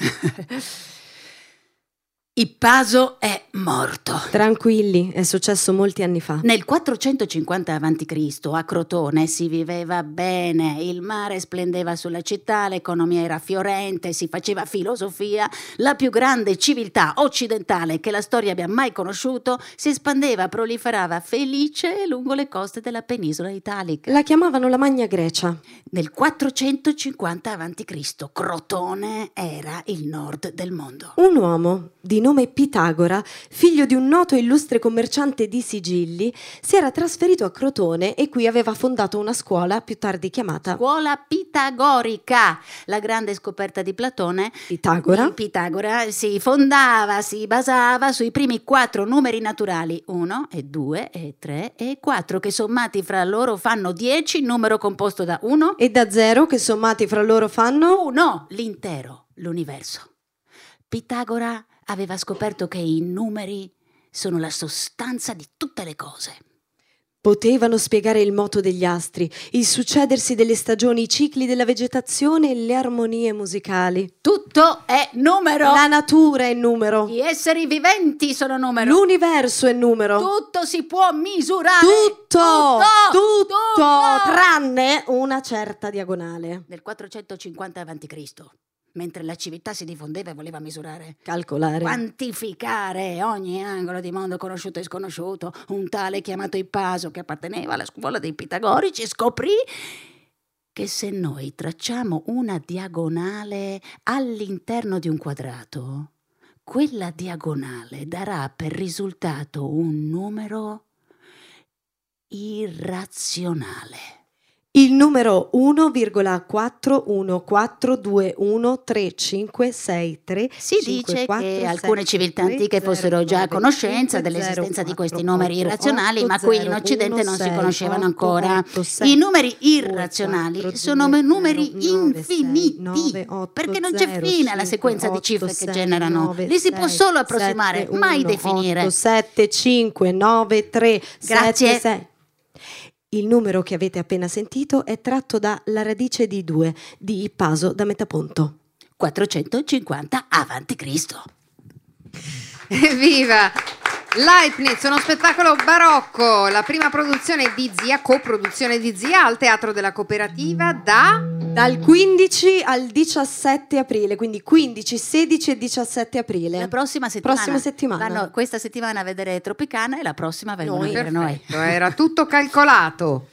Ippaso è morto. Tranquilli, è successo molti anni fa. Nel 450 a.C. a Crotone si viveva bene, il mare splendeva sulla città, l'economia era fiorente, si faceva filosofia, la più grande civiltà occidentale che la storia abbia mai conosciuto si espandeva, proliferava felice lungo le coste della penisola italica. La chiamavano la Magna Grecia. Nel 450 a.C. Crotone era il nord del mondo. Un uomo di nome Pitagora, figlio di un noto e illustre commerciante di sigilli, si era trasferito a Crotone e qui aveva fondato una scuola più tardi chiamata Scuola Pitagorica. La grande scoperta di Platone, Pitagora, si basava sui primi 4 numeri naturali, 1 e 2 e 3 e 4, che sommati fra loro fanno 10, numero composto da 1 e da 0, che sommati fra loro fanno 1, l'intero, l'universo. Pitagora aveva scoperto che i numeri sono la sostanza di tutte le cose. Potevano spiegare il moto degli astri, il succedersi delle stagioni, i cicli della vegetazione e le armonie musicali. Tutto è numero. La natura è numero. Gli esseri viventi sono numero. L'universo è numero. Tutto si può misurare. Tutto, tranne una certa diagonale. Nel 450 a.C., mentre la civiltà si diffondeva e voleva misurare, calcolare, quantificare ogni angolo di mondo conosciuto e sconosciuto, un tale chiamato Ippaso, che apparteneva alla scuola dei pitagorici, scoprì che se noi tracciamo una diagonale all'interno di un quadrato, quella diagonale darà per risultato un numero irrazionale. Il numero 1,4142135635. Si dice che alcune civiltà antiche fossero già a conoscenza dell'esistenza di questi numeri irrazionali, ma qui in Occidente non si conoscevano ancora. I numeri irrazionali sono numeri infiniti, perché non c'è fine alla sequenza di cifre che generano. Li si può solo approssimare, mai definire. 759 Grazie. 6. Il numero che avete appena sentito è tratto da La radice di 2 di Ippaso da Metaponto. 450 a.C. Evviva! Leibniz, uno spettacolo barocco, la prima produzione di Zia, coproduzione di Zia al Teatro della Cooperativa dal 15 al 17 aprile, quindi 15, 16 e 17 aprile. La prossima settimana. Vanno questa settimana a vedere Tropicana e la prossima vengono a vedere noi. Era tutto calcolato.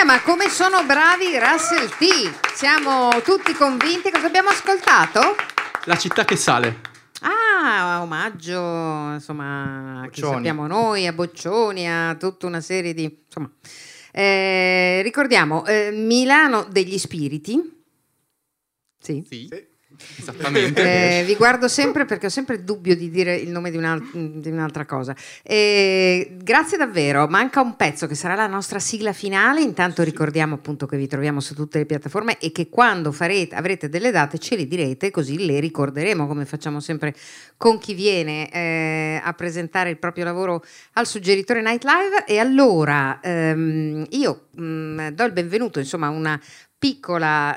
ma come sono bravi i Russell T. Siamo tutti convinti. Cosa abbiamo ascoltato? La città che sale. Ah, omaggio, insomma, che sappiamo noi, a Boccioni, a tutta una serie di... Insomma, ricordiamo, Milano degli Spiriti. Sì. Esattamente. Vi guardo sempre perché ho sempre il dubbio di dire il nome di un'altra cosa. Grazie davvero. Manca un pezzo che sarà la nostra sigla finale. Intanto ricordiamo appunto che vi troviamo su tutte le piattaforme e che quando avrete delle date ce le direte, così le ricorderemo, come facciamo sempre con chi viene a presentare il proprio lavoro al Suggeritore Night Live. E allora io do il benvenuto, insomma, a una piccola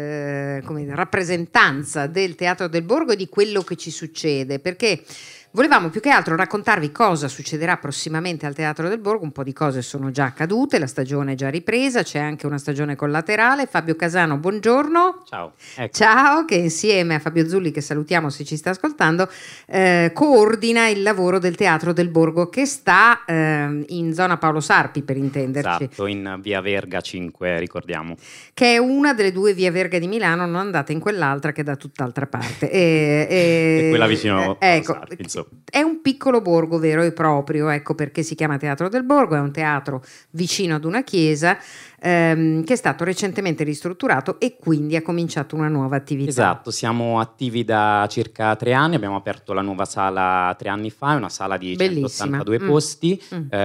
rappresentanza del Teatro del Borgo e di quello che ci succede, perché volevamo più che altro raccontarvi cosa succederà prossimamente al Teatro del Borgo. Un po' di cose sono già accadute, la stagione è già ripresa, c'è anche una stagione collaterale. Fabio Casano, buongiorno. Ciao. Ecco. Ciao, che insieme a Fabio Zulli, che salutiamo se ci sta ascoltando, coordina il lavoro del Teatro del Borgo, che sta in zona Paolo Sarpi, per intenderci. Esatto, in via Verga 5, ricordiamo. Che è una delle due vie Verga di Milano, non andate in quell'altra che è da tutt'altra parte. E quella vicino ecco, Sarpi, insomma. È un piccolo borgo vero e proprio, ecco perché si chiama Teatro del Borgo. È un teatro vicino ad una chiesa che è stato recentemente ristrutturato e quindi ha cominciato una nuova attività. Esatto, siamo attivi da circa 3 anni, abbiamo aperto la nuova sala 3 anni fa, è una sala di bellissima. 182 posti.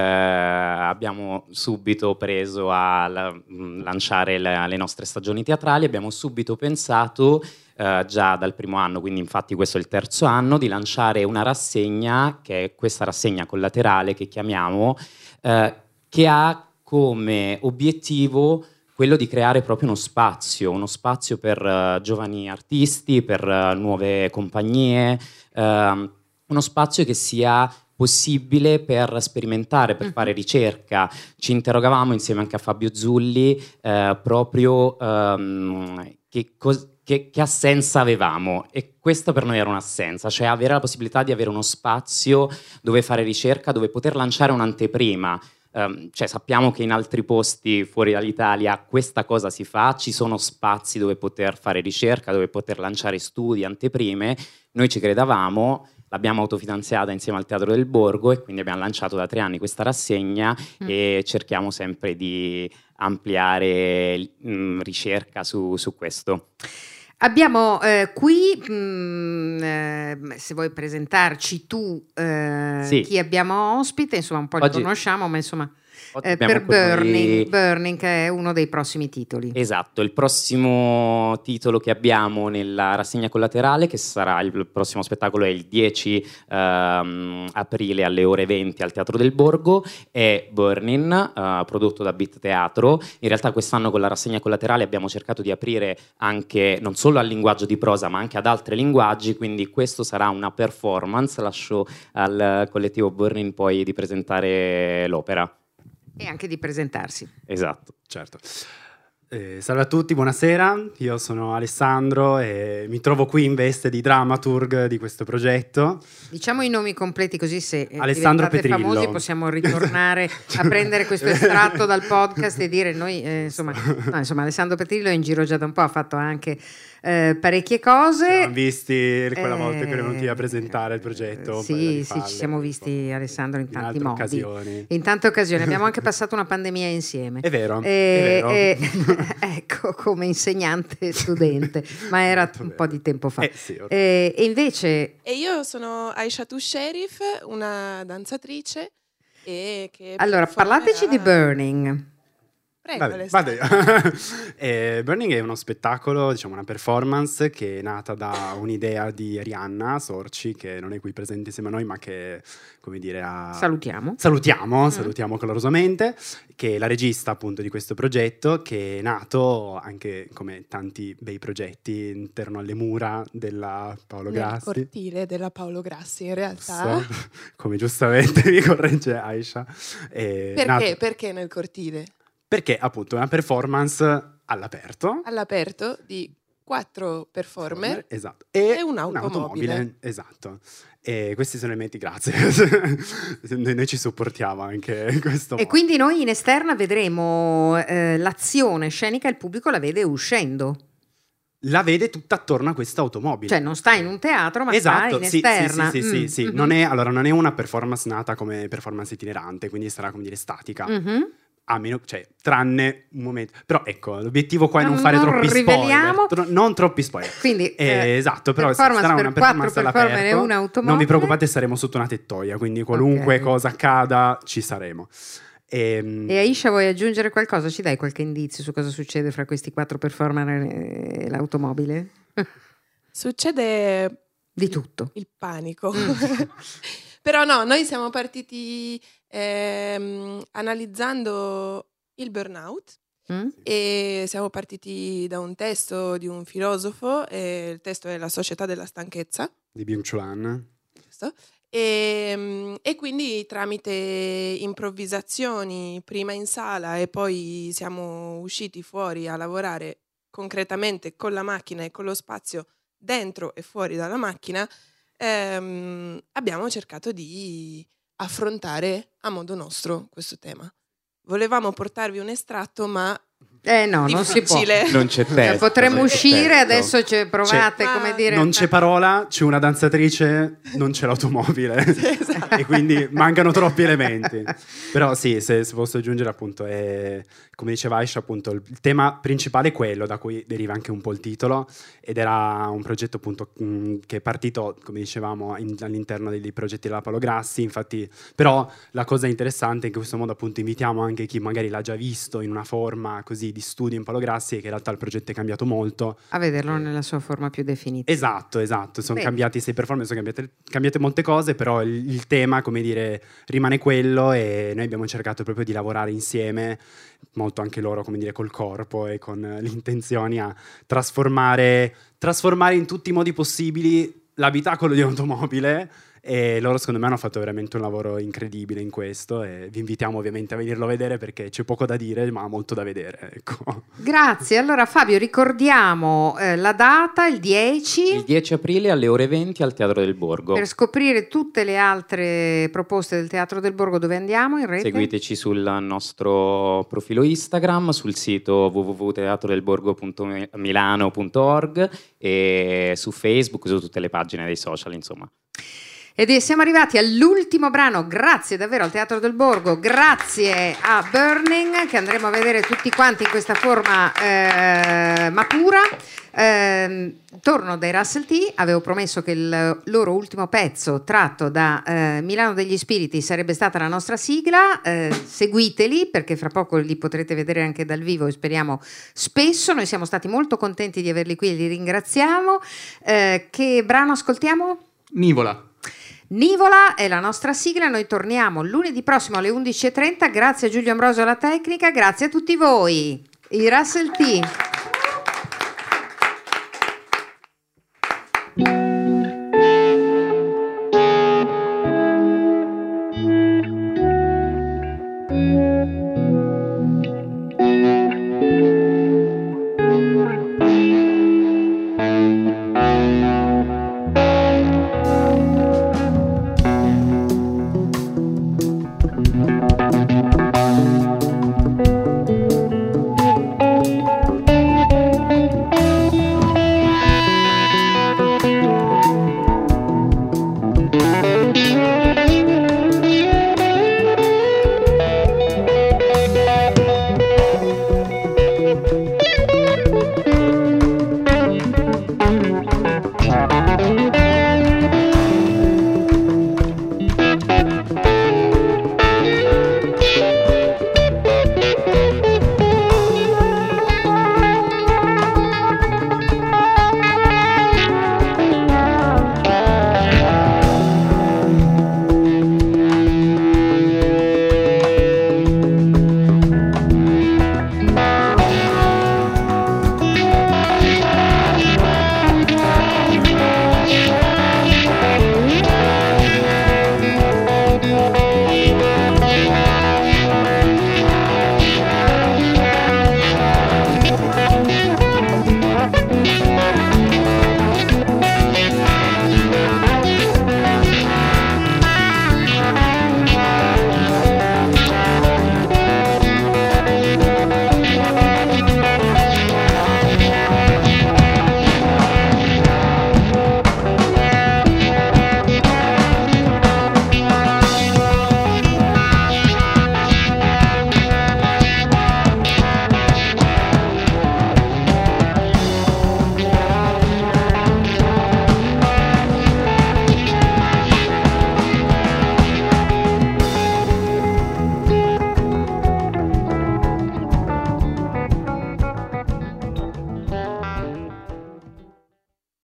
Abbiamo subito preso a lanciare le nostre stagioni teatrali, abbiamo subito pensato già dal primo anno, quindi infatti questo è il terzo anno, di lanciare una rassegna, che è questa rassegna collaterale che chiamiamo, che ha come obiettivo quello di creare proprio uno spazio per giovani artisti, per nuove compagnie, uno spazio che sia possibile per sperimentare, per fare ricerca. Ci interrogavamo insieme anche a Fabio Zulli proprio che assenza avevamo, e questa per noi era un'assenza, cioè avere la possibilità di avere uno spazio dove fare ricerca, dove poter lanciare un'anteprima. Cioè sappiamo che in altri posti fuori dall'Italia questa cosa si fa, ci sono spazi dove poter fare ricerca, dove poter lanciare studi, anteprime. Noi ci credevamo, l'abbiamo autofinanziata insieme al Teatro del Borgo e quindi abbiamo lanciato da 3 anni questa rassegna e cerchiamo sempre di ampliare ricerca su questo. Abbiamo qui, se vuoi presentarci tu sì. Chi abbiamo ospite, insomma un po' li conosciamo, ma insomma per Burning, che è uno dei prossimi titoli. Esatto, il prossimo titolo che abbiamo nella rassegna collaterale, che sarà il prossimo spettacolo, è il 10 aprile alle ore 20 al Teatro del Borgo, è Burning, prodotto da Beat Teatro. In realtà quest'anno con la rassegna collaterale abbiamo cercato di aprire anche non solo al linguaggio di prosa ma anche ad altri linguaggi, quindi questo sarà una performance. Lascio al collettivo Burning poi di presentare l'opera. E anche di presentarsi. Esatto. Certo. Salve a tutti, buonasera, io sono Alessandro e mi trovo qui in veste di dramaturg di questo progetto. Diciamo i nomi completi, così se Alessandro diventate Petrillo. Famosi possiamo ritornare a prendere questo estratto dal podcast e dire noi, insomma Alessandro Petrillo è in giro già da un po', ha fatto anche parecchie cose. Ci siamo visti quella volta che eri venuti a presentare il progetto. Sì, ci siamo visti, Alessandro, in tanti modi. Occasioni. In tante occasioni. Abbiamo anche passato una pandemia insieme. È vero, è vero. Ecco, come insegnante e studente, ma era un po' di tempo fa. Sì, e invece... E io sono Aisha Sherif, una danzatrice. Allora, parlateci di Burning. Burning è uno spettacolo, diciamo una performance che è nata da un'idea di Arianna Sorci, che non è qui presente insieme a noi, ma che, come dire, salutiamo calorosamente, che è la regista appunto di questo progetto, che è nato anche come tanti bei progetti interno alle mura della Paolo Grassi. Nel cortile della Paolo Grassi, in realtà. Come giustamente mi corregge Aisha. Perché nel cortile? Perché appunto è una performance all'aperto di 4 performer esatto. e un'automobile. Esatto. E questi sono i elementi, grazie. Noi ci supportiamo anche in questo modo. E quindi noi in esterna vedremo l'azione scenica, il pubblico la vede uscendo. La vede tutta attorno a questa automobile. Cioè non sta in un teatro, ma esatto, sta in esterna. Sì. Mm-hmm. Non è una performance nata come performance itinerante, quindi sarà, come dire, statica. Mm-hmm. A meno, cioè, tranne un momento. Però ecco, l'obiettivo qua è non fare troppi spoiler. Non troppi spoiler. Quindi, esatto, però sarà una performance all'aperto. Non vi preoccupate, saremo sotto una tettoia, quindi qualunque cosa accada ci saremo. E Aisha, vuoi aggiungere qualcosa? Ci dai qualche indizio su cosa succede fra questi 4 performer e l'automobile? Succede di tutto. Il panico. Però no, noi siamo partiti analizzando il burnout e siamo partiti da un testo di un filosofo, il testo è La società della stanchezza di Byung-Chul Han. Giusto? E quindi tramite improvvisazioni prima in sala e poi siamo usciti fuori a lavorare concretamente con la macchina e con lo spazio dentro e fuori dalla macchina, abbiamo cercato di affrontare a modo nostro questo tema. Volevamo portarvi un estratto, ma no, non si può. Non c'è testo. Potremmo uscire, adesso provate, come dire. Non c'è parola, c'è una danzatrice, non c'è l'automobile. Esatto. E quindi mancano troppi elementi. Però sì, se posso aggiungere, appunto, come diceva Aisha, appunto, il tema principale è quello da cui deriva anche un po' il titolo, ed era un progetto, appunto, che è partito, come dicevamo, all'interno dei progetti della Paolo Grassi. Infatti, però la cosa interessante è che in questo modo, appunto, invitiamo anche chi magari l'ha già visto in una forma così di studio in Paolo Grassi, e che in realtà il progetto è cambiato molto, a vederlo nella sua forma più definita. Esatto, sono cambiati 6 performance, sono cambiate molte cose, però il tema, come dire, rimane quello, e noi abbiamo cercato proprio di lavorare insieme, molto anche loro, come dire, col corpo e con le intenzioni, a trasformare in tutti i modi possibili l'abitacolo di un'automobile. E loro, secondo me, hanno fatto veramente un lavoro incredibile in questo, e vi invitiamo ovviamente a venirlo a vedere, perché c'è poco da dire ma molto da vedere, ecco. Grazie. Allora Fabio, ricordiamo la data, il 10 il 10 aprile alle ore 20 al Teatro del Borgo. Per scoprire tutte le altre proposte del Teatro del Borgo, dove andiamo in rete? Seguiteci sul nostro profilo Instagram, sul sito www.teatrodelborgo.milano.org e su Facebook, su tutte le pagine dei social, insomma. Ed siamo arrivati all'ultimo brano. Grazie davvero al Teatro del Borgo, grazie a Burning, che andremo a vedere tutti quanti in questa forma matura. Torno dai Russell T. Avevo promesso che il loro ultimo pezzo, tratto da Milano degli Spiriti, sarebbe stata la nostra sigla. Seguiteli, perché fra poco li potrete vedere anche dal vivo, e speriamo spesso. Noi siamo stati molto contenti di averli qui e li ringraziamo. Che brano ascoltiamo? Nivola è la nostra sigla. Noi torniamo lunedì prossimo alle 11:30. Grazie a Giulio Ambrosio alla tecnica, grazie a tutti voi. I Russell T.